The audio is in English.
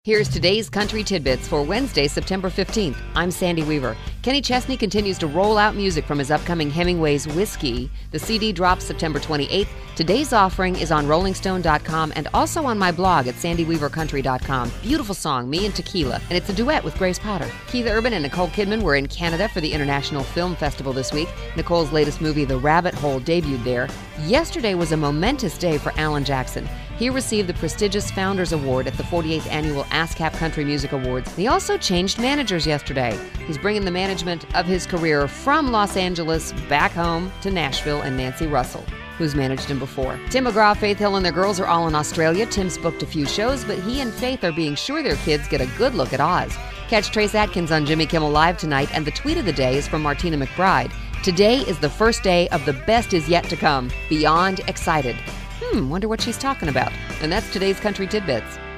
Here's today's Country Tidbits for Wednesday, September 15th. I'm Sandy Weaver. Kenny Chesney continues to roll out music from his upcoming Hemingway's Whiskey. The CD drops September 28th. Today's offering is on rollingstone.com and also on my blog at sandyweavercountry.com. Beautiful song, Me and Tequila, and it's a duet with Grace Potter. Keith Urban and Nicole Kidman were in Canada for the International Film Festival this week. Nicole's latest movie, The Rabbit Hole, debuted there. Yesterday was a momentous day for Alan Jackson. He received the prestigious Founders Award at the 48th Annual ASCAP Country Music Awards. He also changed managers yesterday. He's bringing the management of his career from Los Angeles back home to Nashville and Nancy Russell, who's managed him before. Tim McGraw, Faith Hill, and their girls are all in Australia. Tim's booked a few shows, but he and Faith are being sure their kids get a good look at Oz. Catch Trace Atkins on Jimmy Kimmel Live tonight, and the tweet of the day is from Martina McBride. Today is the first day of the best is yet to come. Beyond excited. Wonder what she's talking about. And that's today's Country Tidbits.